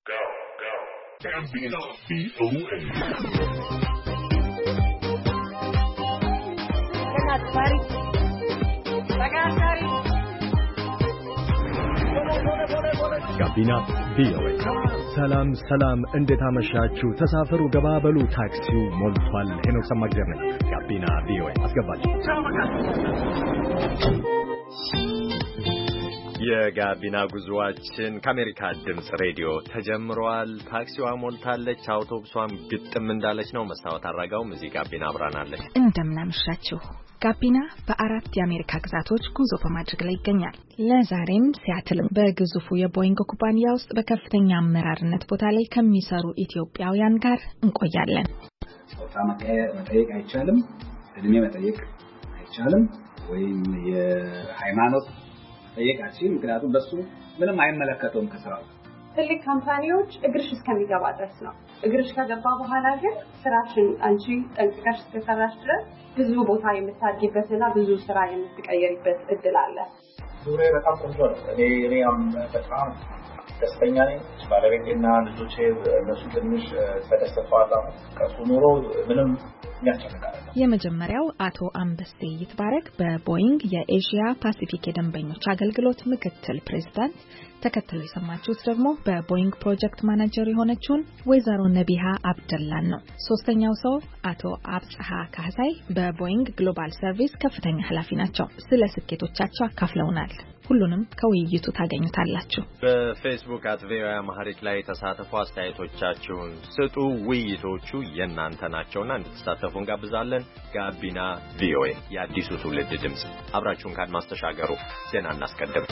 Gambino VOA. ጋቢና ቪኦኤ ሰላም እንዴት አመሻችሁ ተሳፈሩ ገባበሉ ታክሲው ሞልቷል ሄኖክ ሰማግዘር ነኝ ጋቢና ቪኦኤ አስገባችሁ የጋቢና ጉዟችን ከአሜሪካ ድምጽ ሬዲዮ ተጀምሯል ታክሲዋ ሞልታለች አውቶቡሷም ግጥም እንዳለች ነው መስታወት አራጋው እዚህ ጋቢና አብራናለች እንደምናመሻችሁ ጋቢና በአራት የአሜሪካ ግዛቶች ጉዞ በማድረግ ላይ ይገኛል ለዛሬም ሲያትልም በግዙፉ የቦይንግ ኩባንያ ውስጥ በከፍተኛ አመራርነት ቦታ ላይ ከሚሰሩ ኢትዮጵያውያን ጋር እንቆያለን መጠየቅ አይቻልም እድሜ መጠየቅ አይቻልም ወይም የሃይማኖት ጠየቃችን ምክንያቱም በሱ ምንም አይመለከተውም ከስራው ትልቅ ካምፓኒዎች እግርሽ እስከሚገባ ድረስ ነው እግርሽ ከገባ በኋላ ግን ስራሽን አንቺ ጠንቅቀሽ ተሰራሽ ድረስ ብዙ ቦታ የምታድጊበትና ብዙ ስራ የምትቀየሪበት እድል አለ ዙሪያ በጣም ቆንጆ ነው እኔ በጣም ደስተኛ ነኝ ባለቤቴና ልጆቼ እነሱ ትንሽ ተደስተዋል ከሱ ኑሮ ምንም ያስፈልጋል የመጀመሪያው አቶ አንበሴ ይትባረክ በቦይንግ የኤዥያ ፓሲፊክ የደንበኞች አገልግሎት ምክትል ፕሬዝዳንት ተከታዩ የሰማችሁት ደግሞ በቦይንግ ፕሮጀክት ማኔጀር የሆነችውን ወይዘሮ ነቢሃ አብደላን ነው ሶስተኛው ሰው አቶ አብጽሃ ካህሳይ በቦይንግ ግሎባል ሰርቪስ ከፍተኛ ኃላፊ ናቸው ስለ ስኬቶቻቸው አካፍለውናል ሁሉንም ከውይይቱ ታገኙታላችሁ በፌስቡክ @voaamharic ላይ ተሳተፉ አስተያየቶቻችሁን ስጡ ውይይቶቹ የናንተ ናቸውና እንድትሳተፉ እንጋብዛለን ጋቢና ቪኦኤ የአዲሱ ትውልድ ድምጽ አብራችሁን ካድማስ ተሻገሩ ዜና እናስቀድም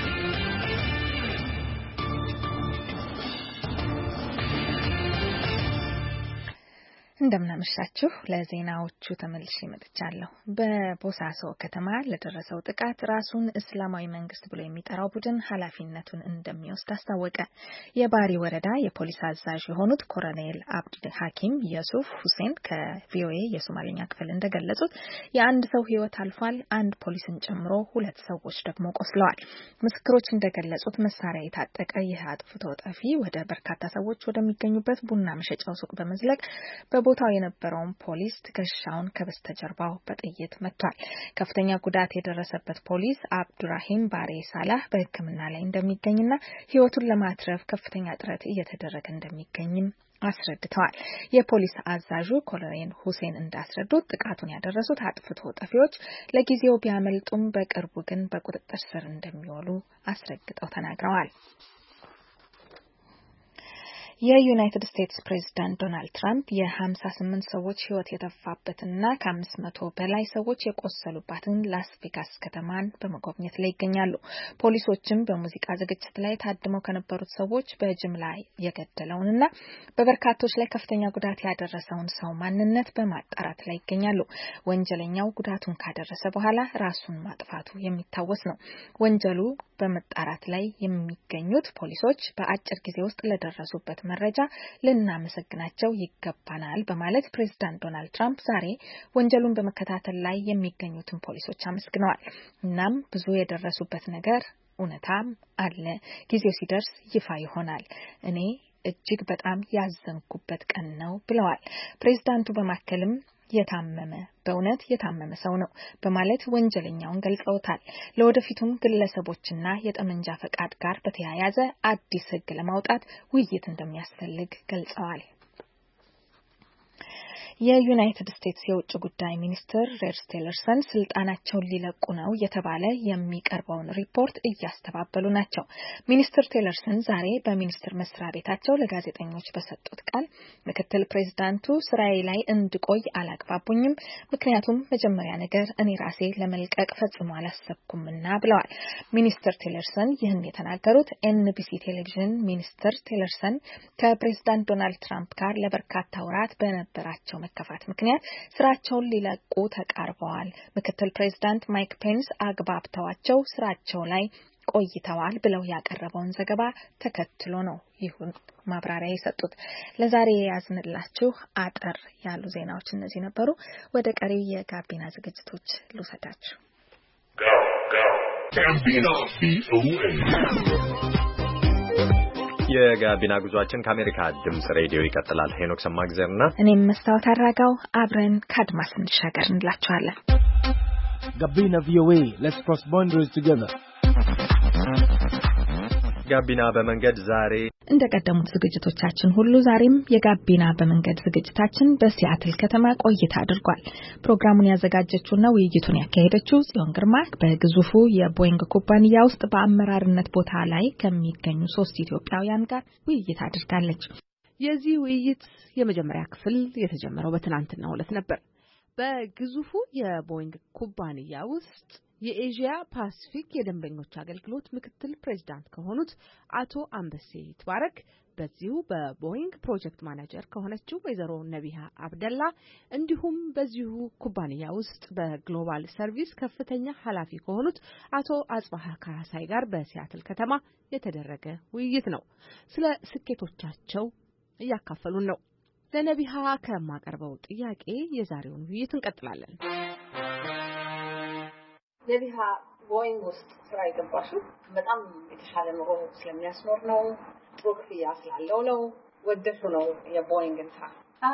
እንደምናመሻችሁ ለዜናዎቹ ተመልሼ መጥቻለሁ በቦሳሶ ከተማ ለደረሰው ጥቃት ራሱን እስላማዊ መንግስት ብሎ የሚጠራው ቡድን ኃላፊነቱን እንደሚወስድ አስታወቀ የባሪ ወረዳ የፖሊስ አዛዥ የሆኑት ኮሎኔል አብዲ ሐኪም የሱፍ ሁሴን ከቪኦኤ የሶማሊኛ ክፍል እንደገለጹት የአንድ ሰው ህይወት አልፏል አንድ ፖሊስን ጨምሮ ሁለት ሰዎች ደግሞ ቆስለዋል ምስክሮች እንደገለጹት መሳሪያ የታጠቀ ይህ አጥፍቶ ጠፊ ወደ በርካታ ሰዎች ወደሚገኙበት ቡና መሸጫው ሱቅ በመዝለቅ ቦታው የነበረውን ፖሊስ ትከሻውን ከበስተጀርባው በጥይት መቷል ከፍተኛ ጉዳት የደረሰበት ፖሊስ አብዱራሂም ባሬ ሳላህ በሕክምና ላይ እንደሚገኝና ህይወቱን ለማትረፍ ከፍተኛ ጥረት እየተደረገ እንደሚገኝም አስረድተዋል የፖሊስ አዛዡ ኮሎኔል ሁሴን እንዳስረዱት ጥቃቱን ያደረሱት አጥፍቶ ጠፊዎች ለጊዜው ቢያመልጡም በቅርቡ ግን በቁጥጥር ስር እንደሚውሉ አስረግጠው ተናግረዋል የዩናይትድ ስቴትስ ፕሬዝዳንት ዶናልድ ትራምፕ የ58 ሰዎች ህይወት የጠፋበትና ከ500 በላይ ሰዎች የቆሰሉባትን ላስ ቬጋስ ከተማን በመጎብኘት ላይ ይገኛሉ። ፖሊሶችም በሙዚቃ ዝግጅት ላይ ታድመው ከነበሩት ሰዎች በጅምላ የገደለውንና በበርካቶች ላይ ከፍተኛ ጉዳት ያደረሰውን ሰው ማንነት በማጣራት ላይ ይገኛሉ። ወንጀለኛው ጉዳቱን ካደረሰ በኋላ ራሱን ማጥፋቱ የሚታወስ ነው። ወንጀሉ በመጣራት ላይ የሚገኙት ፖሊሶች በአጭር ጊዜ ውስጥ ለደረሱበት መረጃ ልናመሰግናቸው ይገባናል በማለት ፕሬዝዳንት ዶናልድ ትራምፕ ዛሬ ወንጀሉን በመከታተል ላይ የሚገኙትን ፖሊሶች አመስግነዋል። እናም ብዙ የደረሱበት ነገር እውነታም አለ ጊዜው ሲደርስ ይፋ ይሆናል እኔ እጅግ በጣም ያዘንኩበት ቀን ነው ብለዋል። ፕሬዝዳንቱ በማከልም በእውነት የታመመ ሰው ነው በማለት ወንጀለኛውን ገልጸውታል። ለወደፊቱም ግለሰቦችና የጠመንጃ ፈቃድ ጋር በተያያዘ አዲስ ሕግ ለማውጣት ውይይት እንደሚያስፈልግ ገልጸዋል። የዩናይትድ ስቴትስ የውጭ ጉዳይ ሚኒስትር ሬክስ ቲለርሰን ስልጣናቸውን ሊለቁ ነው የተባለ የሚቀርበውን ሪፖርት እያስተባበሉ ናቸው። ሚኒስትር ቲለርሰን ዛሬ በሚኒስትር መስሪያ ቤታቸው ለጋዜጠኞች በሰጡት ቃል ምክትል ፕሬዝዳንቱ ስራዬ ላይ እንድቆይ አላግባቡኝም ምክንያቱም መጀመሪያ ነገር እኔ ራሴ ለመልቀቅ ፈጽሞ አላሰብኩምና ብለዋል። ሚኒስትር ቲለርሰን ይህን የተናገሩት ኤንቢሲ ቴሌቪዥን ሚኒስትር ቲለርሰን ከፕሬዝዳንት ዶናልድ ትራምፕ ጋር ለበርካታ ወራት በነበራቸው መከፋት ምክንያት ስራቸውን ሊለቁ ተቃርበዋል። ምክትል ፕሬዝዳንት ማይክ ፔንስ አግባብተዋቸው ስራቸው ላይ ቆይተዋል ብለው ያቀረበውን ዘገባ ተከትሎ ነው ይሁን ማብራሪያ የሰጡት። ለዛሬ ያዝንላችሁ አጠር ያሉ ዜናዎች እነዚህ ነበሩ። ወደ ቀሪው የጋቢና ዝግጅቶች ልውሰዳችሁ። የጋቢና ጉዟችን ከአሜሪካ ድምጽ ሬዲዮ ይቀጥላል። ሄኖክ ሰማግዘርና እኔም መስታወት አራጋው አብረን ከአድማስ እንሻገር እንላችኋለን። ጋቢና ቪኦኤ Let's cross boundaries together. ጋቢና በመንገድ ዛሬ እንደቀደሙት ዝግጅቶቻችን ሁሉ ዛሬም የጋቢና በመንገድ ዝግጅታችን በሲያትል ከተማ ቆይታ አድርጓል። ፕሮግራሙን ያዘጋጀችውና ውይይቱን ያካሄደችው ጽዮን ግርማ በግዙፉ የቦይንግ ኩባንያ ውስጥ በአመራርነት ቦታ ላይ ከሚገኙ 3 ኢትዮጵያውያን ጋር ውይይት አድርጋለች። የዚህ ውይይት የመጀመሪያ ክፍል የተጀመረው በትናንትናው ዕለት ነበር። በግዙፉ የቦይንግ ኩባንያ ውስጥ የኤዥያ ፓሲፊክ የደንበኞች አገልግሎት ምክትል ፕሬዝዳንት ከሆኑት አቶ አንበሴ ይትባረክ በዚሁ በቦይንግ ፕሮጀክት ማኔጀር ከሆነችው ወይዘሮ ነቢሃ አብደላ እንዲሁም በዚሁ ኩባንያ ውስጥ በግሎባል ሰርቪስ ከፍተኛ ኃላፊ ከሆኑት አቶ አጽባሃ ካሳይ ጋር በሲያትል ከተማ የተደረገ ውይይት ነው። ስለ ስኬቶቻቸው እያካፈሉን ነው። ለነቢሃ ከማቀርበው ጥያቄ የዛሬውን ውይይት እንቀጥላለን። ነቢሃ ቦይንግ ውስጥ ስራ የገባሽው በጣም የተሻለ ኑሮ ስለሚያስኖር ነው? ጥሩ ክፍያ ስላለው ነው? ወደሹ ነው የቦይንግን ስራ?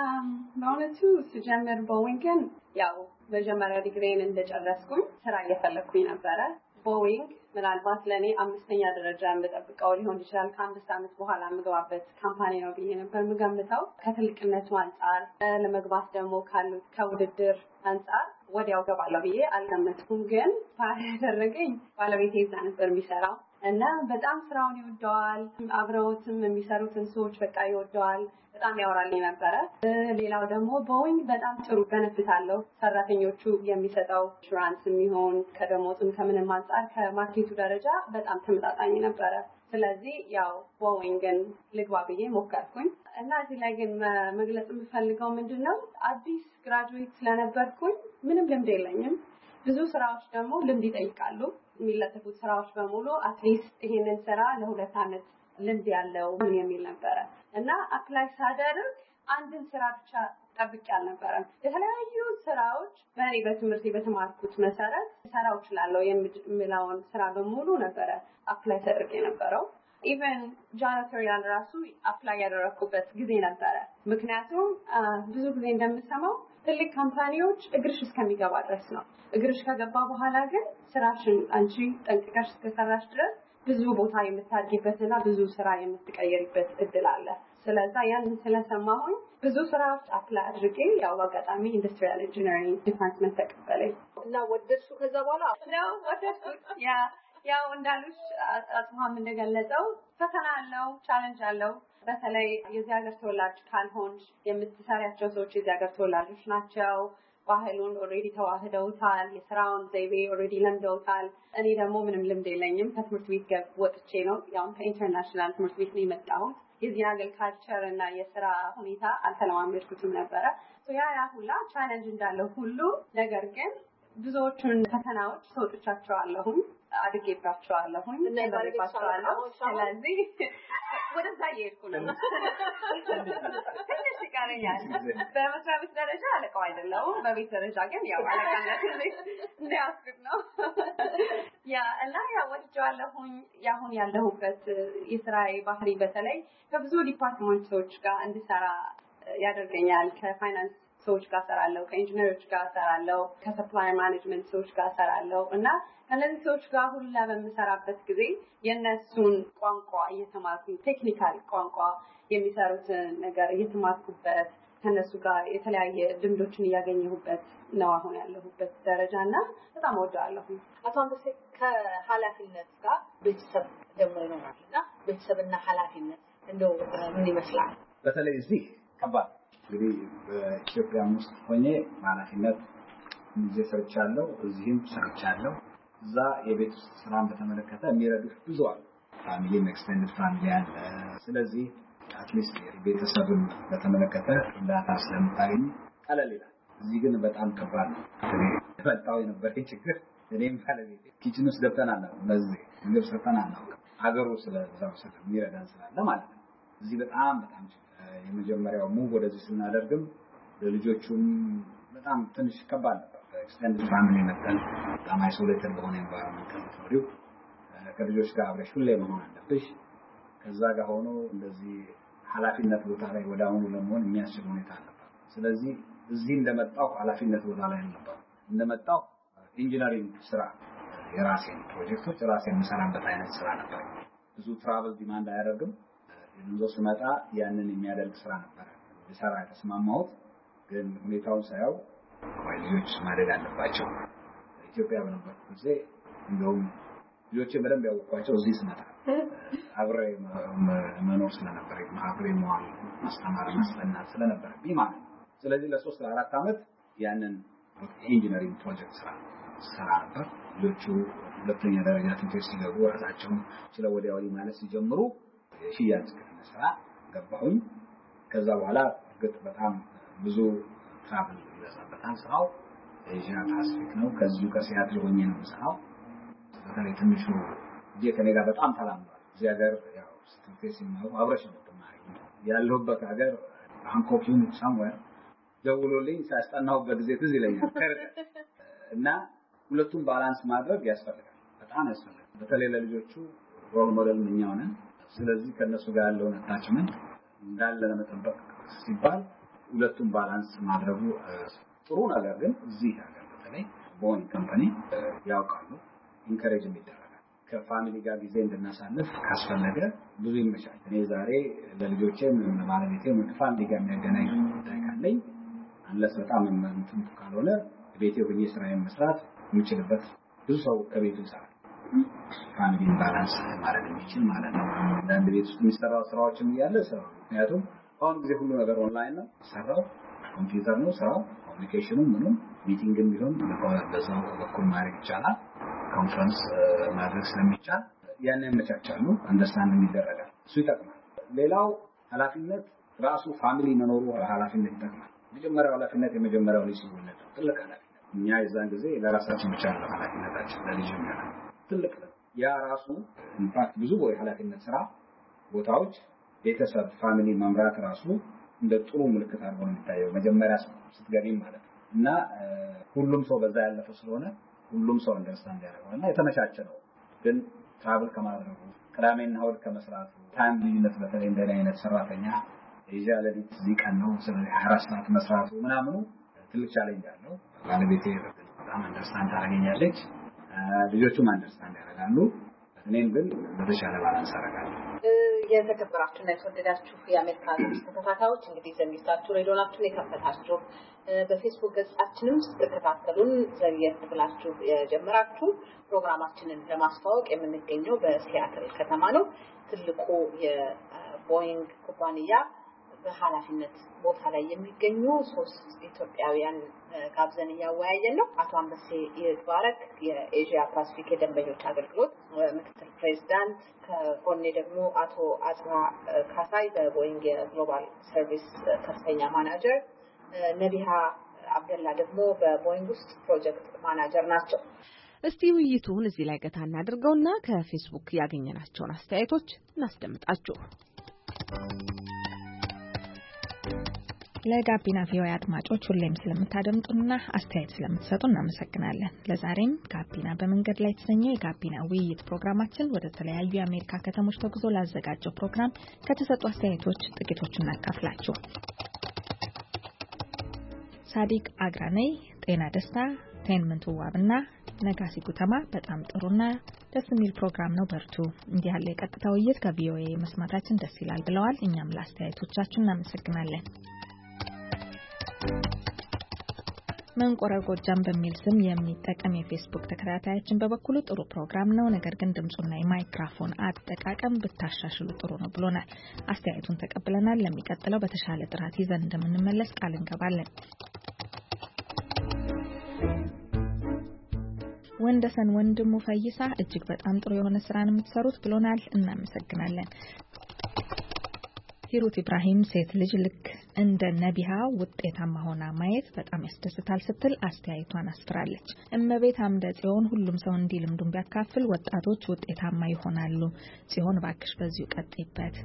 በእውነቱ ስጀምር ቦይንግን ያው መጀመሪያ ዲግሪን እንደጨረስኩኝ ስራ እየፈለግኩኝ ነበረ። ቦይንግ ምናልባት ለእኔ 5ኛ ደረጃ የምጠብቀው ሊሆን ይችላል ከ5 ዓመት በኋላ የምገባበት ካምፓኒ ነው ብዬ ነበር የምገምተው። ከትልቅነቱ አንጻር ለመግባት ደግሞ ካሉት ከውድድር አንጻር ወዲያው ገባለሁ ብዬ አልገመትኩም። ግን ያደረገኝ ባለቤቴ እዛ ነበር የሚሰራው እና በጣም ስራውን ይወደዋል። አብረውትም የሚሰሩትን ሰዎች በቃ ይወደዋል። በጣም ያወራልኝ ነበረ። ሌላው ደግሞ ቦይንግ በጣም ጥሩ ቤኔፊት አለው። ሰራተኞቹ የሚሰጠው ኢንሹራንስ የሚሆን ከደሞዝም ከምንም አንጻር ከማርኬቱ ደረጃ በጣም ተመጣጣኝ ነበረ። ስለዚህ ያው ቦይንግን ልግባ ብዬ ሞከርኩኝ እና እዚህ ላይ ግን መግለጽ የምፈልገው ምንድነው አዲስ ግራጁዌት ስለነበርኩኝ ምንም ልምድ የለኝም። ብዙ ስራዎች ደግሞ ልምድ ይጠይቃሉ። የሚለጠፉት ስራዎች በሙሉ አትሊስት ይሄንን ስራ ለ2 ዓመት ልምድ ያለው የሚል ነበረ እና አፕላይ ሳደርግ አንድን ስራ ብቻ ጠብቄ አልነበረም። የተለያዩ ስራዎች በእኔ በትምህርት በተማርኩት መሰረት ስራዎች ላለው የሚላውን ስራ በሙሉ ነበረ አፕላይ ተደርጌ ነበረው። ኢቨን ጃኒቶሪያል ራሱ አፕላይ ያደረኩበት ጊዜ ነበረ። ምክንያቱም ብዙ ጊዜ እንደምሰማው ትልቅ ካምፓኒዎች እግርሽ እስከሚገባ ድረስ ነው። እግርሽ ከገባ በኋላ ግን ስራሽን አንቺ ጠንቅቀሽ እስከሰራሽ ድረስ ብዙ ቦታ የምታድጊበትና ብዙ ስራ የምትቀየሪበት እድል አለ። ስለዚህ ያንን ስለሰማሁኝ ብዙ ስራዎች አፕላይ አድርጌ ያው አጋጣሚ ኢንዱስትሪያል ኢንጂነሪንግ ዲፓርትመንት ተቀበለኝ እና ወደድኩ። ከዛ በኋላ ነው ወደድኩ። ያው እንዳሉሽ አጽማም እንደገለጸው ፈተና አለው፣ ቻሌንጅ አለው። በተለይ የዚህ ሀገር ተወላጅ ካልሆንሽ የምትሰሪያቸው ሰዎች የዚህ ሀገር ተወላጆች ናቸው። ባህሉን ኦሬዲ ተዋህደውታል። የስራውን ዘይቤ ኦሬዲ ለምደውታል። እኔ ደግሞ ምንም ልምድ የለኝም። ከትምህርት ቤት ወጥቼ ነው ያው ከኢንተርናሽናል ትምህርት ቤት ነው የመጣሁት። የዚህ ሀገር ካልቸር እና የስራ ሁኔታ አልተለማመድኩትም ነበረ። ያ ሁላ ቻሌንጅ እንዳለው ሁሉ ነገር ግን ብዙዎቹን ፈተናዎች ተወጥቻቸዋለሁ፣ አድጌባቸዋለሁ እና ይባልባቸዋለሁ። ስለዚህ ወደዛ እየሄድኩ ነው። ትንሽ ይቀረኛል። በመስሪያ ቤት ደረጃ አለቃው አይደለሁም። በቤት ደረጃ ግን ያው አለቃነት እንደያዝኩት ነው። እና ያው ወድጄዋለሁኝ። ያሁን ያለሁበት የስራዬ ባህሪ በተለይ ከብዙ ዲፓርትመንቶች ጋር እንድሰራ ያደርገኛል። ከፋይናንስ ሰዎች ጋር ሰራለሁ፣ ከኢንጂነሮች ጋር ሰራለሁ፣ ከሰፕላይ ማኔጅመንት ሰዎች ጋር ሰራለሁ እና ከነዚህ ሰዎች ጋር ሁላ በምሰራበት ጊዜ የነሱን ቋንቋ እየተማርኩኝ ቴክኒካል ቋንቋ የሚሰሩትን ነገር እየተማርኩበት ከነሱ ጋር የተለያየ ልምዶችን እያገኘሁበት ነው አሁን ያለሁበት ደረጃና በጣም ወደዋለሁ። አቶ አንበሴ ከኃላፊነት ጋር ቤተሰብ ደግሞ ይኖራልና ቤተሰብና ኃላፊነት እንደው ምን ይመስላል? በተለይ እዚህ ከባድ እንግዲህ በኢትዮጵያ ውስጥ ሆኜ ኃላፊነት ጊዜ ሰርቻለሁ፣ እዚህም ሰርቻለሁ። እዛ የቤት ውስጥ ስራን በተመለከተ የሚረዱሽ ብዙ አሉ። ፋሚሊ ኤክስቴንድድ ፋሚሊ አለ። ስለዚህ አትሊስት ቤተሰብን በተመለከተ እርዳታ ስለምታገኝ ቀለል ይላል። እዚህ ግን በጣም ከባድ ነው። በጣም የነበረ ችግር እኔም ባለቤቴ ኪችን ውስጥ ገብተናል ነው ለዚህ ምግብ ሰርተናል ነው ሀገሩ ስለዛው ስለሚረዳን ስላለ ማለት ነው። እዚህ በጣም የመጀመሪያው ሙቭ ወደዚህ ስናደርግም ለልጆቹም በጣም ትንሽ ከባድ ነበር። ኤክስቴንድድ ፋሚሊ መጣን። በጣም አይሶሌትድ በሆነ ኤንቫይሮንመንት ነው። ከልጆች ጋር አብረሽ ሁሌ መሆን አለብሽ። ከዛ ጋር ሆኖ እንደዚህ ኃላፊነት ቦታ ላይ ወዳውኑ ለመሆን የሚያስችል ሁኔታ ነበር። ስለዚህ እዚህ እንደመጣው ኃላፊነት ቦታ ላይ ነበር እንደመጣው ኢንጂነሪንግ ስራ የራሴን ፕሮጀክቶች ራሴን የምሰራበት አይነት ስራ ነበር። ብዙ ትራቨል ዲማንድ አያደርግም። እንዞ ስመጣ ያንን የሚያደርግ ስራ ነበር ልሰራ የተስማማሁት። ግን ሁኔታውን ሳይው ልጆች ማደግ አለባቸው። ኢትዮጵያ በነበርኩ ጊዜ እንደውም ልጆቼ በደንብ ያወቋቸው እዚህ ስመጣ አብሬ መኖር ስለነበር አብሬ መዋል ማስተማር ማስጠናት ስለነበር ቢማን ስለዚህ ለ3 ለ4 አመት ያንን ኢንጂነሪንግ ፕሮጀክት ስራ ነበር። ልጆቹ ሁለተኛ ደረጃ ትምህርት ሲገቡ ራሳቸውን ስለ ወዲያው ማለት ሲጀምሩ ሽያጭ ስራ ገባሁኝ። ከዛ በኋላ ግጥ በጣም ብዙ ትራቭል ይበዛበታል ስራው። ኤዥያ ፓሲፊክ ነው። ከዚሁ ከሲያትል ሆኜ ነው የምሰራው። በተለይ ትንሹ ከኔ ጋር በጣም ተላምዷል። እዚህ ሀገር ያው ስትንቴስ ሲማሩ አብረሽ ነው ተማሪ ያለሁበት ሀገር አንኮፒን ሳምዌር ደውሎልኝ ሳስጠናውበት ጊዜ ትዝ ይለኛል። እና ሁለቱም ባላንስ ማድረግ ያስፈልጋል፣ በጣም ያስፈልጋል። በተለይ ለልጆቹ ሮል ሞዴል ምንኛው ነን። ስለዚህ ከነሱ ጋር ያለውን አታችመንት እንዳለ ለመጠበቅ ሲባል ሁለቱም ባላንስ ማድረጉ ጥሩ ነገር። ግን እዚህ ሀገር በተለይ ቦይንግ ካምፓኒ ያውቃሉ ኢንከሬጅ የሚደረጋል ከፋሚሊ ጋር ጊዜ እንድናሳልፍ ካስፈለገ ብዙ ይመቻል። እኔ ዛሬ ለልጆቼ ምን ባለቤቴ ምን ፋሚሊ ጋር የሚያገናኝ ጉዳይ ካለኝ አንለስ በጣም እንትን ካልሆነ ቤቴ ሆኜ ስራዬን መስራት የምችልበት ብዙ ሰው ከቤቱ ይሰራል። ፋሚሊ ባላንስ ማድረግ የሚችል ማለት ነው። አንድ ቤት ውስጥ የሚሰራው ስራዎችም እያለ ሰው ምክንያቱም አሁን ጊዜ ሁሉ ነገር ኦንላይን ነው። ሰራው ኮምፒውተር ነው ስራው። ኮሙኒኬሽኑ ምንም ሚቲንግም ቢሆን በዛው በኩል ማድረግ ይቻላል። ኮንፈረንስ ማድረግ ስለሚቻል ያን ያመቻቻሉ። አንደርስታንድ ይደረጋል። እሱ ይጠቅማል። ሌላው ኃላፊነት ራሱ ፋሚሊ መኖሩ ኃላፊነት ይጠቅማል። የመጀመሪያው ኃላፊነት የመጀመሪያው ልጅ ሲወለድ ትልቅ ኃላፊነት እኛ የዛን ጊዜ ለራሳችን ብቻ ነው ኃላፊነታችን ለልጅ ነው ትልቅ ያ ራሱ ኢምፓክት ብዙ ኃላፊነት ስራ ቦታዎች ቤተሰብ ፋሚሊ መምራት ራሱ እንደ ጥሩ ምልክት አድርጎ ነው የሚታየው መጀመሪያ ስትገቢ ማለት ነው። እና ሁሉም ሰው በዛ ያለፈ ስለሆነ ሁሉም ሰው አንደርስታንድ ያደርጋልና የተመቻቸ ነው። ግን ትራቭል ከማድረጉ ቅዳሜና እሑድ ከመስራቱ ታይም ልዩነት በተለይ እንደኔ አይነት ሰራተኛ የጃለዲት ዚቀን ነው ስለዚህ 24 ሰዓት መስራቱ ምናምኑ ትልቅ ቻሌንጅ አለው። ባለቤቴ በጣም አንደርስታንድ ታደርገኛለች፣ ልጆቹም አንደርስታንድ ያደርጋሉ። እኔም ግን በተሻለ ባላንስ አደርጋለሁ። የተከበራችሁና የተወደዳችሁ የአሜሪካ ድምጽ ተከታታዮች እንግዲህ ዘግይታችሁ ሬዲዮናችሁን የከፈታችሁ በፌስቡክ ገጻችንም ስትከታተሉን ዘግየት ብላችሁ የጀመራችሁ ፕሮግራማችንን ለማስተዋወቅ የምንገኘው በሲያትል ከተማ ነው። ትልቁ የቦይንግ ኩባንያ በኃላፊነት ቦታ ላይ የሚገኙ 3 ኢትዮጵያውያን ጋብዘን እያወያየን ነው። አቶ አንበሴ ይባረክ የኤዥያ ፓሲፊክ የደንበኞች አገልግሎት ምክትል ፕሬዝዳንት፣ ከጎኔ ደግሞ አቶ አጽራ ካሳይ በቦይንግ የግሎባል ሰርቪስ ከፍተኛ ማናጀር፣ ነቢሃ አብደላ ደግሞ በቦይንግ ውስጥ ፕሮጀክት ማናጀር ናቸው። እስቲ ውይይቱን እዚህ ላይ ገታ እናድርገውና ከፌስቡክ ያገኘናቸውን አስተያየቶች እናስደምጣችሁ። ለጋቢና ቪኦኤ አድማጮች ሁሌም ስለምታደምጡና አስተያየት ስለምትሰጡ እናመሰግናለን። ለዛሬም ጋቢና በመንገድ ላይ የተሰኘ የጋቢና ውይይት ፕሮግራማችን ወደ ተለያዩ የአሜሪካ ከተሞች ተጉዞ ላዘጋጀው ፕሮግራም ከተሰጡ አስተያየቶች ጥቂቶቹን እናካፍላችሁ። ሳዲቅ አግራነይ፣ ጤና ደስታ፣ ቴንመንት ዋብና ነጋሲ ጉተማ በጣም ጥሩና ደስ የሚል ፕሮግራም ነው፣ በርቱ። እንዲህ ያለ የቀጥታ ውይይት ከቪኦኤ መስማታችን ደስ ይላል ብለዋል። እኛም ለአስተያየቶቻችሁ እናመሰግናለን። መንቆረር ጎጃም በሚል ስም የሚጠቀም የፌስቡክ ተከታታያችን በበኩሉ ጥሩ ፕሮግራም ነው፣ ነገር ግን ድምጹና የማይክሮፎን አጠቃቀም ብታሻሽሉ ጥሩ ነው ብሎናል። አስተያየቱን ተቀብለናል። ለሚቀጥለው በተሻለ ጥራት ይዘን እንደምንመለስ ቃል እንገባለን። ወንደሰን ወንድሙ ፈይሳ እጅግ በጣም ጥሩ የሆነ ስራን የምትሰሩት ብሎናል። እናመሰግናለን። ሂሩት ኢብራሂም ሴት ልጅ ልክ እንደ ነቢሃ ውጤታማ ሆና ማየት በጣም ያስደስታል ስትል አስተያየቷን አስፍራለች። እመቤት አምደ ጽዮን ሁሉም ሰው እንዲህ ልምዱን ቢያካፍል ወጣቶች ውጤታማ ይሆናሉ። ጽዮን ባክሽ በዚሁ ቀጥይበት።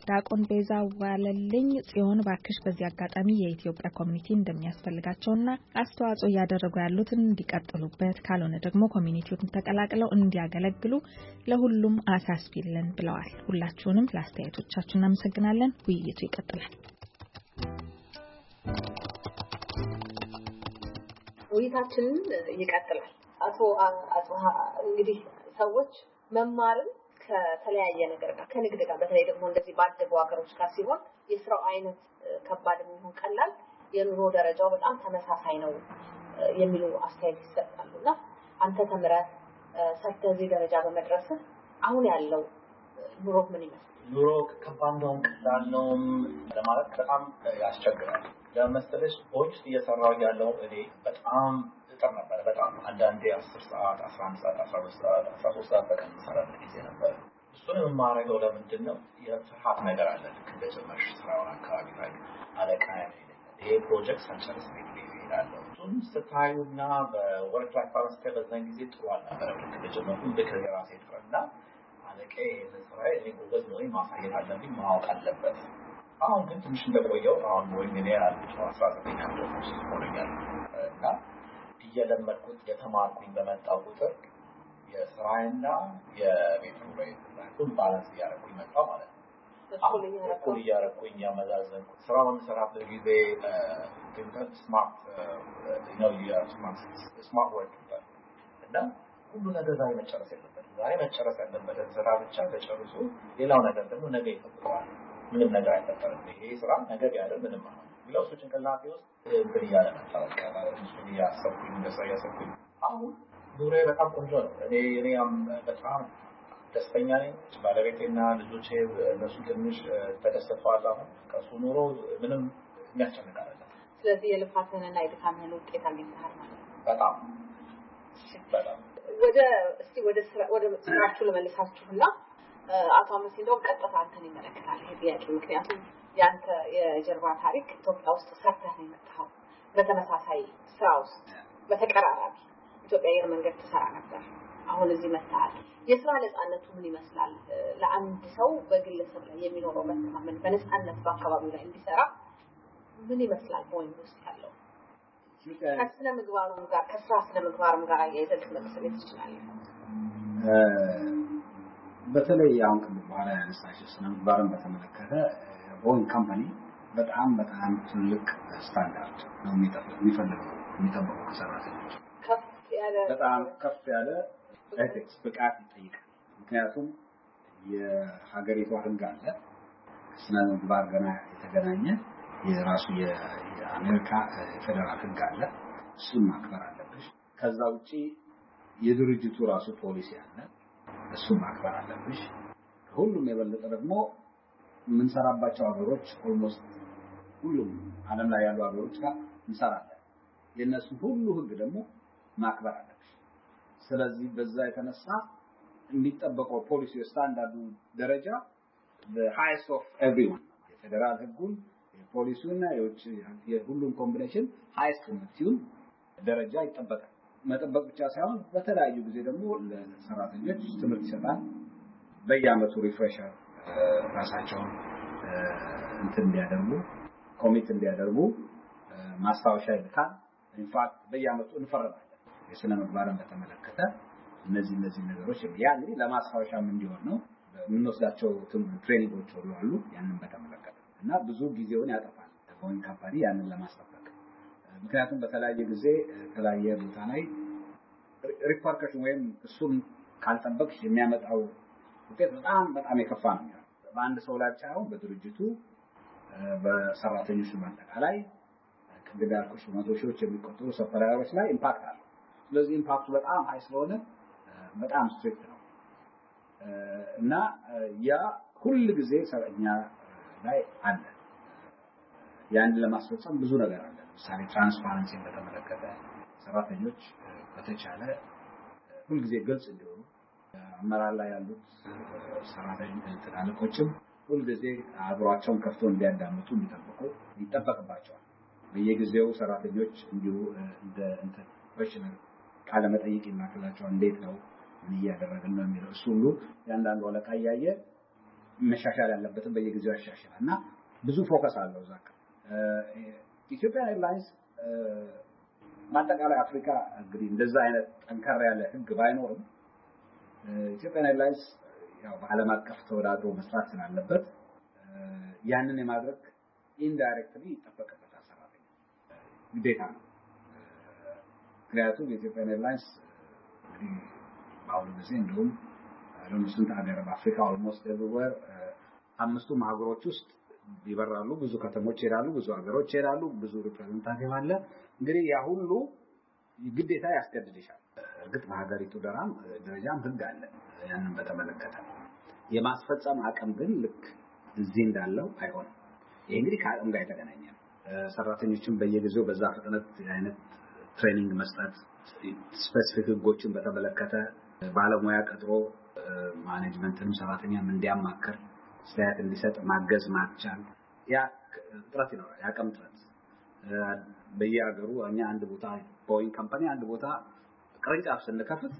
ዲያቆን ቤዛ ዋለልኝ ጽዮን ባክሽ በዚህ አጋጣሚ የኢትዮጵያ ኮሚኒቲ እንደሚያስፈልጋቸውና አስተዋጽኦ እያደረጉ ያሉትን እንዲቀጥሉበት ካልሆነ ደግሞ ኮሚኒቲውን ተቀላቅለው እንዲያገለግሉ ለሁሉም አሳስቢልን ብለዋል። ሁላችሁንም ለአስተያየቶቻችሁ እናመሰግናለን። ውይይቱ ይቀጥላል። ውይይታችን ይቀጥላል። አቶ እንግዲህ ሰዎች መማርን ከተለያየ ነገር ጋር ከንግድ ጋር በተለይ ደግሞ እንደዚህ ባደጉ ሀገሮች ጋር ሲሆን የስራው አይነት ከባድ የሚሆን ቀላል የኑሮ ደረጃው በጣም ተመሳሳይ ነው የሚሉ አስተያየት ይሰጣሉና አንተ ተምረህ ሰርተህ እዚህ ደረጃ በመድረስህ አሁን ያለው ኑሮ ምን ይመስላል? ኑሮ ከባድ ነው ቀላል ነው ለማለት በጣም ያስቸግራል። ለምሳሌ ቦይስ እየሰራው ያለው እኔ በጣም ጥሩ ነበር። በጣም አንዳንዴ 10 ሰዓት 11 ሰዓት 12 ሰዓት 13 ሰዓት በቀን ሰራበት ጊዜ ነበር። እሱንም የማደርገው ለምንድን ነው የፍርሃት ነገር አለ። ልክ እንደጀመርሽ ስራውን አካባቢ ላይ አለቃ ይሄ ፕሮጀክት ሳንጨርስ ይሄዳለሁ። እሱን ስታዩና በወርክ ላይፍ ባላንስ በዛን ጊዜ ጥሩ አልነበረም። ልክ እንደጀመርኩ በከራሴ ፍረና አለቃ የስራዬ እኔ ጎበዝ ነው ማሳየት አለብኝ ማወቅ አለበት። አሁን ግን ትንሽ እንደቆየው አሁን ወይ እኔ አልኩ 19 ዓመት ሆኖኛል እና እየለመድኩት የተማርኩኝ በመጣው ቁጥር የስራዬና የቤት ኑሮዬ ሁሉ ባላንስ እያደረኩኝ መጣሁ ማለት ነው። እኩል እያደረኩኝ ያመዛዘንኩ ስራውን የምሰራበት ጊዜ ስማርት ወርክ እና ሁሉ ነገር ዛሬ መጨረስ የለበትም። ዛሬ መጨረስ ያለበትን ስራ ብቻ ተጨርሶ ሌላው ነገር ደግሞ ነገ ይጠብቀዋል። ምንም ነገር አይፈጠርም። ይሄ ስራ ነገ ቢያደርግ ምንም አይሆንም። ሌላው እሱ ጭንቅላቴ ውስጥ እንትን እያለ መጣ። በቃ እሱን እያሰብኩኝ እንደዛ እያሰብኩኝ አሁን ኑሮዬ በጣም ቆንጆ ነው። እኔ በጣም ደስተኛ ነኝ። ባለቤቴና ልጆቼ እነሱ ትንሽ ተደስተዋል። አሁን ከሱ ኑሮ ምንም የሚያስጨንቅ አይደለም። ስለዚህ የልፋትህንና የድካምህን ውጤት አግኝተሃል ማለት ነው። በጣም ወደ ስራችሁ ልመልሳችሁና አቶ አመሲ እንደው ቀጥታ አንተን ይመለከታል ይሄ ጥያቄ። ምክንያቱም ያንተ የጀርባ ታሪክ ኢትዮጵያ ውስጥ ሰርተህ ነው የመጣኸው። በተመሳሳይ ስራ ውስጥ በተቀራራቢ ኢትዮጵያ አየር መንገድ ትሰራ ነበር። አሁን እዚህ መጣሃል። የስራ ነፃነቱ ምን ይመስላል? ለአንድ ሰው በግለሰብ ላይ የሚኖረው መተማመን በነፃነት በአካባቢው ላይ እንዲሰራ ምን ይመስላል? ቦይንግ ውስጥ ያለው ከስነ ምግባሩም ጋር ከስራ ስነ ምግባሩም ጋር ያይዘልክ መሰለኝ ይችላል። በተለይ አሁን በኋላ ያነሳሽ ስነ ምግባርን በተመለከተ ቦይንግ ካምፓኒ በጣም ትልቅ ስታንዳርድ ነው የሚጠብቀው ከሰራተኞች በጣም ከፍ ያለ ኤቲክስ ብቃት ይጠይቃል። ምክንያቱም የሀገሪቷ ህግ አለ ስነ ምግባር ገና የተገናኘ የራሱ የአሜሪካ ፌደራል ህግ አለ። እሱን ማክበር አለብሽ። ከዛ ውጪ የድርጅቱ ራሱ ፖሊሲ አለ። እሱን ማክበር አለብሽ። ሁሉም የበለጠ ደግሞ የምንሰራባቸው ሀገሮች ኦልሞስት ሁሉም ዓለም ላይ ያሉ ሀገሮች ጋር እንሰራለን። የነሱ ሁሉ ህግ ደግሞ ማክበር አለብሽ። ስለዚህ በዛ የተነሳ የሚጠበቀው ፖሊሲ ስታንዳርዱ ደረጃ the highest of everyone የፌደራል ህጉን የፖሊሱና የውጭ የሁሉም ኮምቢኔሽን highest ነው ደረጃ ይጠበቃል። መጠበቅ ብቻ ሳይሆን በተለያዩ ጊዜ ደግሞ ለሰራተኞች ትምህርት ይሰጣል። በየአመቱ ሪፍሬሸር ራሳቸውን እንትን እንዲያደርጉ ኮሚት እንዲያደርጉ ማስታወሻ ይልካል። ኢንፋክት በየአመቱ እንፈርማለን። የስነ ምግባርን በተመለከተ እነዚህ ነገሮች ያኔ ለማስታወሻም እንዲሆን ነው የምንወስዳቸው ትሬኒንጎች ሁሉ አሉ። ያንን በተመለከተ እና ብዙ ጊዜውን ያጠፋል ቦይንግ ካምፓኒ ያንን ለማስጠበቅ። ምክንያቱም በተለያየ ጊዜ የተለያየ ቦታ ላይ ሪፐርከሽን ወይም እሱን ካልጠበቅሽ የሚያመጣው ውጤት በጣም የከፋ ነው የሚሆነው። በአንድ ሰው ላይ ብቻ ሳይሆን በድርጅቱ በሰራተኞች በአጠቃላይ ቅድም ያልኩሽ 100 ሺዎች የሚቆጠሩ ሰፕላየሮች ላይ ኢምፓክት አለው። ስለዚህ ኢምፓክቱ በጣም ሃይ ስለሆነ በጣም ስትሪክት ነው እና ያ ሁሉ ጊዜ ሰራተኛ ላይ አለ። ያን ለማስፈጸም ብዙ ነገር አለ። ለምሳሌ ትራንስፓረንሲን በተመለከተ ሰራተኞች በተቻለ ሁሉ ጊዜ ግልጽ እንዲሆኑ አመራር ላይ ያሉት ሰራተኞች አለቆችም ሁሉ ጊዜ አብሯቸውን ከፍቶ እንዲያዳምጡ እንዲጠብቁ ይጠበቅባቸዋል። በየጊዜው ሰራተኞች እንዲሁ እንደ ፕሮፌሽናል ቃለ መጠይቅ ይላክላቸዋል። እንዴት ነው ምን እያደረግን ነው የሚለው እሱ ሁሉ ያንዳንዱ አለቃ ያየ መሻሻል ያለበትን በየጊዜው ያሻሽላልና ብዙ ፎከስ አለው ዛካ ኢትዮጵያ ኤርላይንስ ማጠቃላይ አፍሪካ እንግዲህ እንደዛ አይነት ጠንካራ ያለ ህግ ባይኖርም ኢትዮጵያ ኤርላይንስ ያው በዓለም አቀፍ ተወዳድሮ መስራት ስላለበት ያንን የማድረግ ኢንዳይሬክትሊ ይጠበቅበታል ሰራተኛ ግዴታ ነው። ምክንያቱም የኢትዮጵያ ኤርላይንስ እንግዲህ በአሁኑ ጊዜ እንደውም ለምሳሌ ሀገር በአፍሪካ ኦልሞስት ኤቭሪዌር አምስቱም ሀገሮች ውስጥ ይበራሉ። ብዙ ከተሞች ይራሉ፣ ብዙ ሀገሮች ይራሉ፣ ብዙ ሪፕሬዘንታቲቭ አለ። እንግዲህ ያ ሁሉ ግዴታ ያስገድድሻል። እርግጥ በሀገሪቱ ደረጃም ህግ አለ ያንን በተመለከተ የማስፈጸም አቅም ግን ልክ እዚህ እንዳለው አይሆንም። ይሄ እንግዲህ ከአቅም ጋር የተገናኘ ነው። ሰራተኞችን በየጊዜው በዛ ፍጥነት አይነት ትሬኒንግ መስጠት ስፔሲፊክ ህጎችን በተመለከተ ባለሙያ ቀጥሮ ማኔጅመንትንም ሰራተኛም እንዲያማክር ስታያት እንዲሰጥ ማገዝ ማቻል ያ ጥረት ነው። ያቀም ጥረት በየሀገሩ እኛ አንድ ቦታ ቦይንግ ካምፓኒ አንድ ቦታ ቅርንጫፍ ስንከፍት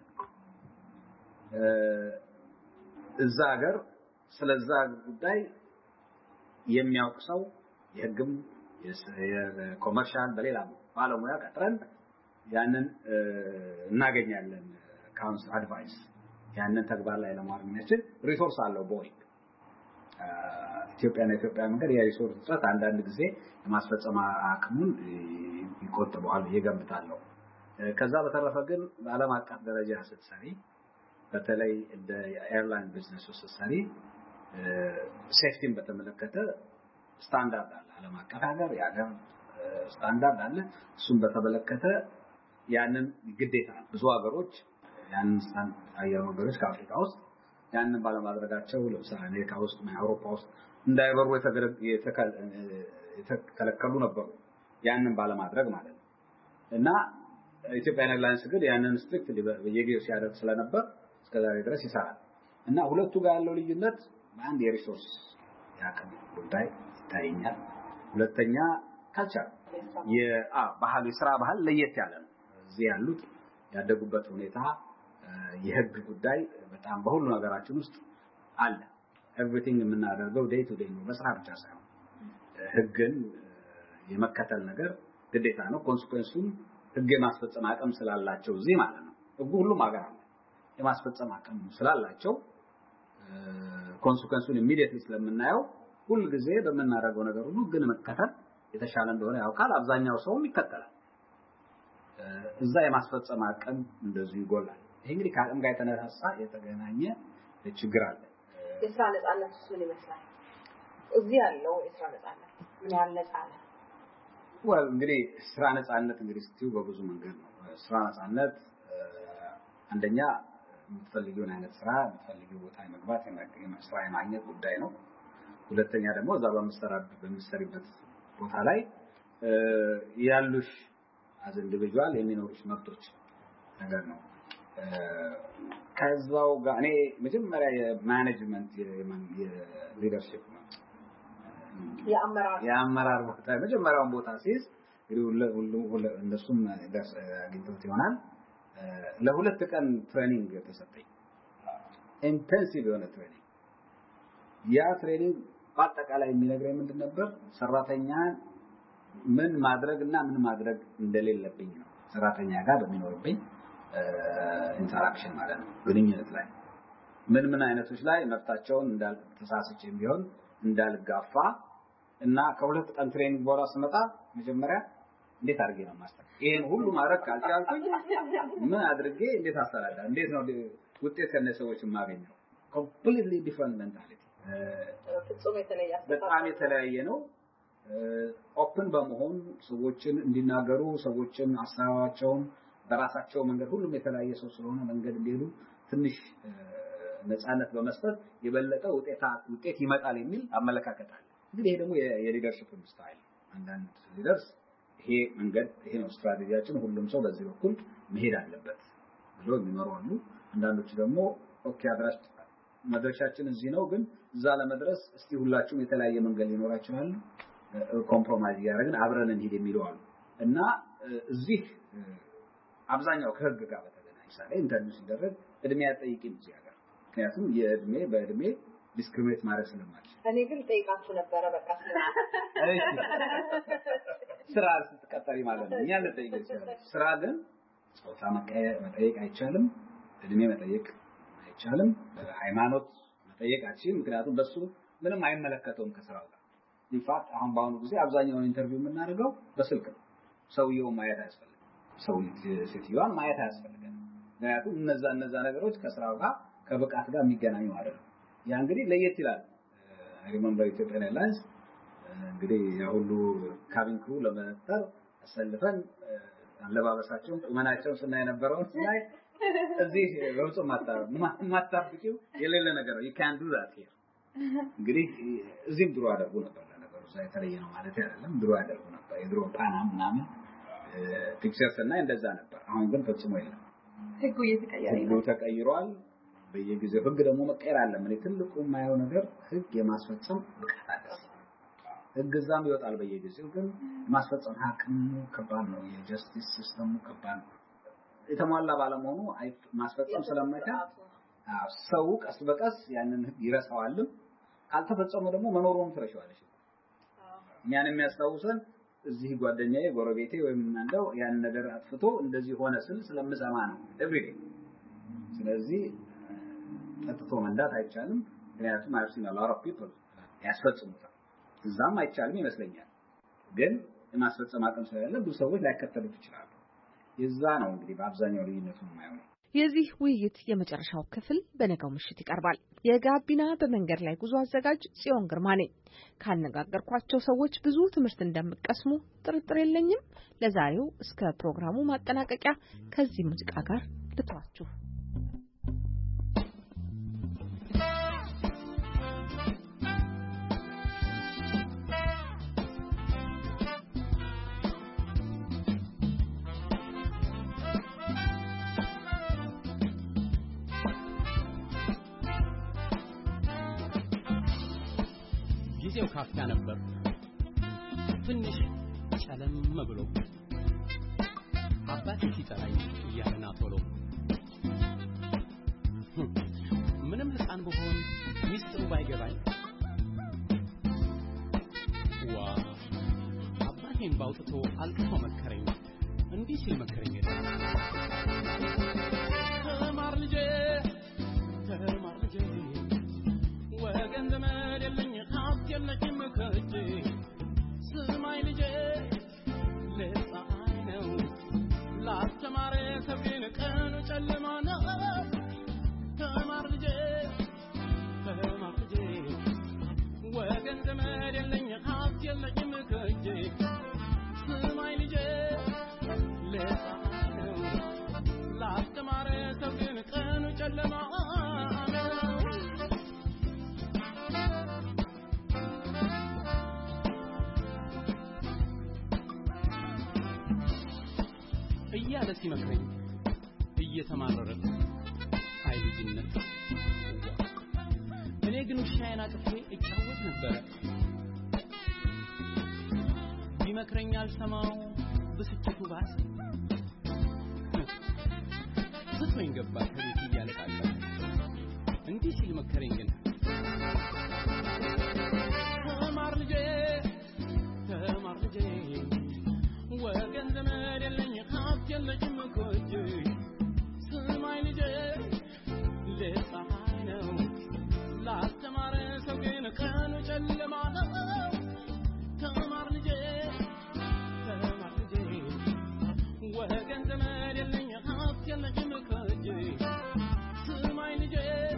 እዛ ሀገር ስለዛ ጉዳይ የሚያውቅ ሰው የህግም የኮመርሻል በሌላ ባለሙያ ቀጥረን ያንን እናገኛለን። ካውንስል አድቫይስ ያንን ተግባር ላይ ለማድረግ የሚያስችል ሪሶርስ አለው ቦይንግ። ኢትዮጵያ መንገድ የሪሶርስ እጥረት አንዳንድ ጊዜ የማስፈጸም አቅሙን ይቆጥበዋል ይገምታለሁ። ከዛ በተረፈ ግን በዓለም አቀፍ ደረጃ ስትሰሪ በተለይ እንደ ኤርላይን ቢዝነስ ውስጥ ስትሰሪ ሴፍቲን በተመለከተ ስታንዳርድ አለ። ዓለም አቀፍ የሀገር ስታንዳርድ አለ። እሱን በተመለከተ ያንን ግዴታ ነው። ብዙ ሀገሮች ያንን አየር መንገዶች ከአፍሪካ ውስጥ ያንን ባለማድረጋቸው ለምሳሌ አሜሪካ ውስጥ አውሮፓ ውስጥ እንዳይበሩ የተከለከሉ ነበሩ። ያንን ባለማድረግ ማለት ነው። እና ኢትዮጵያ ኤርላይንስ ግን ያንን ስትሪክት በየጊዜው ሲያደርግ ስለነበር እስከዛሬ ድረስ ይሰራል። እና ሁለቱ ጋር ያለው ልዩነት አንድ የሪሶርስ ያቀም ጉዳይ ይታየኛል። ሁለተኛ ካልቸር ባህል የሥራ ባህል ለየት ያለ ነው። እዚህ ያሉት ያደጉበት ሁኔታ የህግ ጉዳይ በጣም በሁሉ ነገራችን ውስጥ አለ። ኤቭሪቲንግ የምናደርገው ዴይ ቱ ዴይ ነው። በስራ ብቻ ሳይሆን ህግን የመከተል ነገር ግዴታ ነው። ኮንሲኩዌንሱን ህግ የማስፈጸም አቅም ስላላቸው እዚህ ማለት ነው። ህጉ ሁሉም ሀገር አለ። የማስፈጸም አቅም ስላላቸው ኮንሲኩዌንሱን ኢሚዲየትሊ ስለምናየው ሁሉ ጊዜ በመናደርገው ነገር ሁሉ ግን መከተል የተሻለ እንደሆነ ያውቃል። አብዛኛው ሰውም ይከተላል። እዛ የማስፈጸም አቅም እንደዚህ ይጎላል። ይሄ እንግዲህ ከአቅም ጋር የተገናኘ ችግር አለ። የስራ ነፃነት ምን ይመስላል? እዚህ ያለው የስራ ነፃነት ምን ያህል ነፃ ነው? እንግዲህ ስራ ነፃነት እንግዲህ ስትዩ በብዙ መንገድ ነው። ስራ ነፃነት አንደኛ የምትፈልጊውን አይነት ስራ የምትፈልጊው ቦታ የመግባት ስራ የማግኘት ጉዳይ ነው። ሁለተኛ ደግሞ እዛ በምትሰሪበት ቦታ ላይ ያሉሽ አዝ ኢንዲቪጁዋል የሚኖሩሽ መብቶች ነገር ነው። ከዛው ጋር እኔ መጀመሪያ የማኔጅመንት የሊደርሺፕ ነው የአመራር ቦታ መጀመሪያውን ቦታ ሲይዝ እንግዲህ ሁሉ እነሱም ደርስ አግኝተውት ይሆናል። ለሁለት ቀን ትሬኒንግ ተሰጠኝ። ኢንቴንሲቭ የሆነ ትሬኒንግ። ያ ትሬኒንግ በአጠቃላይ የሚነግረኝ ምንድን ነበር? ሰራተኛ ምን ማድረግና ምን ማድረግ እንደሌለብኝ ነው። ሰራተኛ ጋር በሚኖርብኝ ኢንተራክሽን ማለት ነው፣ ግንኙነት ላይ ምን አይነቶች ላይ መብታቸውን እንዳልተሳስቼም ቢሆን እንዳልጋፋ እና ከሁለት ቀን ትሬኒንግ በኋላ ስመጣ መጀመሪያ እንዴት አድርጌ ነው ማስተካከል? ይሄን ሁሉ ማድረግ ካልቻልኩኝ ምን አድርጌ እንዴት አስተዳደር? እንዴት ነው ውጤት ከነሰዎች የማገኘው? ኮምፕሊትሊ ዲፈረንት ሜንታሊቲ በጣም የተለያየ ነው። ኦፕን በመሆን ሰዎችን እንዲናገሩ ሰዎችን አሳባቸውን በራሳቸው መንገድ ሁሉም የተለያየ ሰው ስለሆነ መንገድ እንዲሄዱ ትንሽ ነፃነት በመስጠት የበለጠ ውጤት ይመጣል የሚል አመለካከት አለ። እንግዲህ ይሄ ደግሞ የሊደርሺፕ ስታይል አንዳንድ ሊደርስ ይሄ መንገድ ይሄ ነው ስትራቴጂያችን ሁሉም ሰው በዚህ በኩል መሄድ አለበት ብሎ የሚመሩ አሉ። አንዳንዶች ደግሞ ኦኬ መድረሻችን እዚህ ነው ግን እዛ ለመድረስ እስቲ ሁላችሁም የተለያየ መንገድ ሊኖራችሁ ይችላል ኮምፕሮማይዝ ያደርግን አብረን እንሂድ የሚሉ አሉ። እና እዚህ አብዛኛው ከህግ ጋር በተገናኘ ሳለ ኢንተርቪው ሲደረግ እድሜ አጠይቂም እዚህ ሀገር ምክንያቱም በእድሜ ዲስክሪሚኔት ማድረግ ስለማልችል እኔ ግን ጠይቃችሁ ነበረ በቃ ስራ ስትቀጠሪ ማለት ነው እኛ ለጠይቅ ይችላል ስራ ግን ጾታ መጠየቅ አይቻልም እድሜ መጠየቅ አይቻልም ሃይማኖት መጠየቅ አይቻልም ምክንያቱም በሱ ምንም አይመለከተውም ከስራው ጋር ኢንፋክት አሁን ባሁን ጊዜ አብዛኛው ኢንተርቪው የምናደርገው በስልክ ነው ሰውየው ማየት አያስፈልግም ሴትዮዋን ማየት አያስፈልግም ምክንያቱም እነዛ ነገሮች ከስራው ጋር ከብቃት ጋር የሚገናኙ አይደለም ያ እንግዲህ ለየት ይላል ሪመምበር ኢትዮጵያን ኤርላይንስ እንግዲህ ያ ሁሉ ካቢን ክሩ ለመፍጠር አሰልፈን አለባበሳቸውን ቁመናቸውን ስናይ ነበረው ስናይ እዚህ በፍጹም ማታብቂው የሌለ ነገር ነው you can't do that here እንግዲህ እዚህም ድሮ አደረጉ ነበር ለነገሩ የተለየ ነው ማለት አይደለም ድሮ አደረጉ ነበር የድሮ ፓናም ምናምን ፒክቸርስ እና እንደዛ ነበር አሁን ግን ፈጽሞ የለም ህጉ ተቀይሯል በየጊዜው ህግ ደግሞ መቀየር አለ ማለት ትልቁ የማየው ነገር ህግ የማስፈጸም ብቃት አለ ህግ ዛም ይወጣል በየጊዜው ግን ማስፈጸም ሀቅም ከባድ ነው የጀስቲስ ሲስተሙ ከባድ የተሟላ ባለመሆኑ ማስፈጸም ስለማይቻል ሰው ቀስ በቀስ ያንን ህግ ይረሳዋል ካልተፈጸመ ደግሞ መኖሩን ትረሻዋለሽ እኛን የሚያስታውሰን እዚህ ጓደኛዬ ጎረቤቴ ወይም እንደው ያን ነገር አጥፍቶ እንደዚህ ሆነ ስለምሰማ ነው ኤቭሪዴይ ስለዚህ ተጥቶ መንዳት አይቻልም ምክንያቱም I've seen a lot of people ያስፈጽሙታል እዛም አይቻልም ይመስለኛል ግን የማስፈጸም አቅም ስለሌለ ብዙ ሰዎች ላይከተሉት ይችላሉ የዛ ነው እንግዲህ በአብዛኛው ልዩነቱ የማይሆነው የዚህ ውይይት የመጨረሻው ክፍል በነገው ምሽት ይቀርባል የጋቢና በመንገድ ላይ ጉዞ አዘጋጅ ጽዮን ግርማ ነኝ ካነጋገርኳቸው ሰዎች ብዙ ትምህርት እንደምቀስሙ ጥርጥር የለኝም ለዛሬው እስከ ፕሮግራሙ ማጠናቀቂያ ከዚህ ሙዚቃ ጋር ልተዋችሁ ጊዜው ካፍታ ነበር ትንሽ ጨለም ብሎ አባቴ ሲጠራኝ እያለና ቶሎ ምንም ህፃን ብሆን ሚስጥሩ ባይገባኝ ዋ አባቴን ባውጥቶ አልቅሶ መከረኝ እንዲህ ሲል መከረኝ ተማር ልጄ ወገን ዘመድ የለኝ ሀብት የለኝም ከእጄ ስማኝ ልጄ ለፀሐይ ነው ላስተማረ ሰው ግን ቀኑ ጨለማ ነው ተማር ልጄ ወገን ዘመድ የለኝ ሀብት የለኝም ከእጄ ስማኝ ልጄ ለፀሐይ ነው ላስተማረ ሰው ግን ቀኑ ጨለማ እያለ ሲመክረኝ እየተማረረ አይልጅነት እኔ ግን ውሻዬን አቅፌ እጫወት ነበር ቢመክረኝ አልሰማው ብስጭቱ ባስ ዝቶኝ ገባ ከቤት እያለቃቀ እንዲህ ሲል መከረኝ ግን ተማር ልጄ ወገን ዘመድ የለኝ ሀብት የለኝም ከእጄ ስማኝ ልጄ ለፀሐይ ነው ላስተማረ ሰው ግን ቀኑ ጨለማ ነው ተማር ልጄ ወገን ዘመድ የለኝ ሀብት የለኝም ከእጄ ስማኝ ልጄ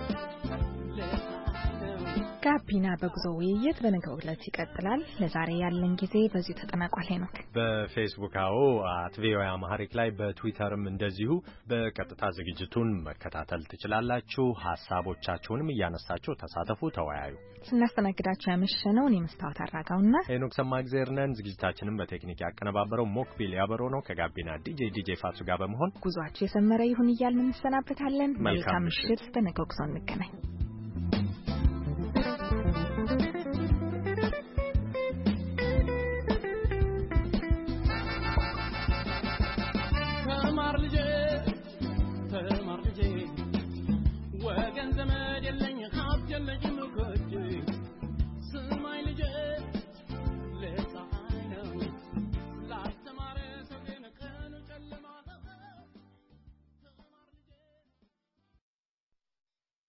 ጋቢና በጉዞ ውይይት በነገው ዕለት ይቀጥላል ለዛሬ ያለን ጊዜ በዚህ ተጠናቋል ሄኖክ በፌስቡክ @ቪኦኤ አማሪክ ላይ በትዊተርም እንደዚሁ በቀጥታ ዝግጅቱን መከታተል ትችላላችሁ ሐሳቦቻችሁንም እያነሳችሁ ተሳተፉ ተወያዩ ስናስተናግዳችሁ ያመሸነው እኔ መስታወት አራጋውና ሄኖክ ሰማግዜር ነን ዝግጅታችንን በቴክኒክ ያቀነባበረው ሞክቢል ያበሮ ነው ከጋቢና ዲጄ ፋቱ ጋር በመሆን ጉዟችሁ የሰመረ ይሁን እያልን እንሰናበታለን መልካም ምሽት በነገው ጉዞ እንገናኝ ወገን ዘመድ የለኝ ሀብት የለኝም